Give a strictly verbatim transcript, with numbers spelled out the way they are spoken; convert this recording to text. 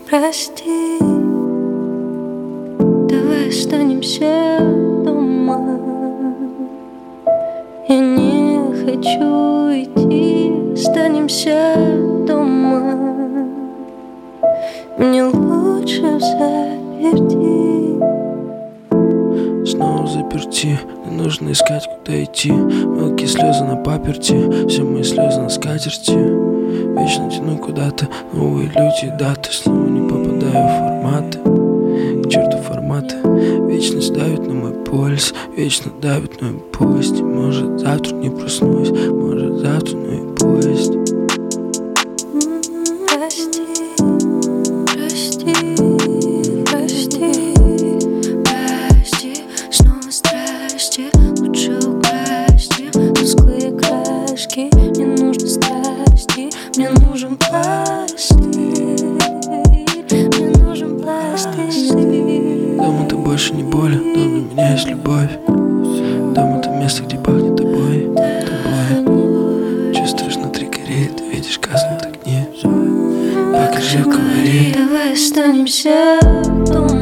Прости, давай останемся дома. Я не хочу идти, останемся дома. Мне лучше взаперти. Снова заперти, не нужно искать, куда идти. Мелкие слезы на паперти, все мои слезы на скатерти. Вечно тяну куда-то, новые люди и даты. Снова не попадаю в форматы, к черту форматы. Вечность давит на мой пульс, вечно давит на мой поезд. Может завтра не проснусь, может завтра, но и поезд. Прости, прости, прости, прости. Снова страсти, лучше украсти. Тусклые краски, мне нужны страсти. Мне нужен пластырь, мне нужен пластырь. Дом — это больше не боль, дом для меня есть любовь. Дом — это место, где пахнет тобой, тобой. Чувствуешь, внутри горит, видишь, гаснут огни. Покажи, говори. Давай останемся дома.